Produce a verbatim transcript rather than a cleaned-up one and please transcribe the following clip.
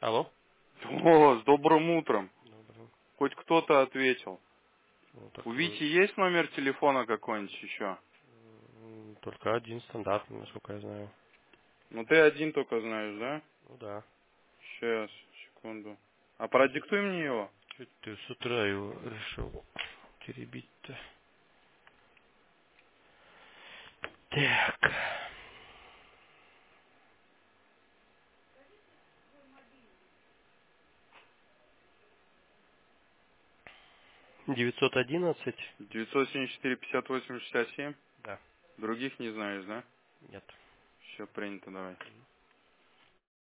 Алло? О, с добрым утром. Добрый. Хоть кто-то ответил. Ну, У так Вити вы... есть номер телефона какой-нибудь еще? м, Только один стандартный, насколько я знаю. Ну ты один только знаешь, да? Ну да. Сейчас, секунду. А продиктуй мне его. Чуть ты с утра его решил теребить-то. Так. девятьсот одиннадцать? девятьсот семьдесят четыре пятьдесят восемь шестьдесят семь. Да. Других не знаешь, да? Нет. Все, принято, давай.